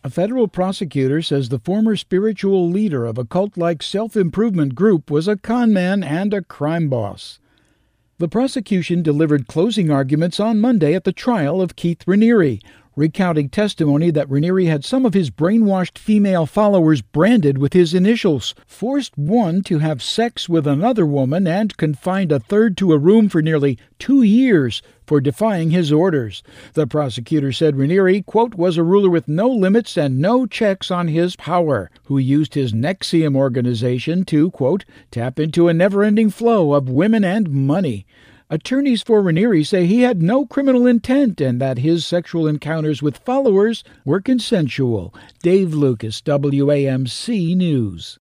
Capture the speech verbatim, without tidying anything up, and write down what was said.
A federal prosecutor says the former spiritual leader of a cult-like self-improvement group was a con man and a crime boss. The prosecution delivered closing arguments on Monday at the trial of Keith Raniere, recounting testimony that Raniere had some of his brainwashed female followers branded with his initials, forced one to have sex with another woman, and confined a third to a room for nearly two years for defying his orders. The prosecutor said Raniere, quote, was a ruler with no limits and no checks on his power, who used his N X I V M organization to, quote, tap into a never-ending flow of women and money. Attorneys for Raniere say he had no criminal intent and that his sexual encounters with followers were consensual. Dave Lucas, W A M C News.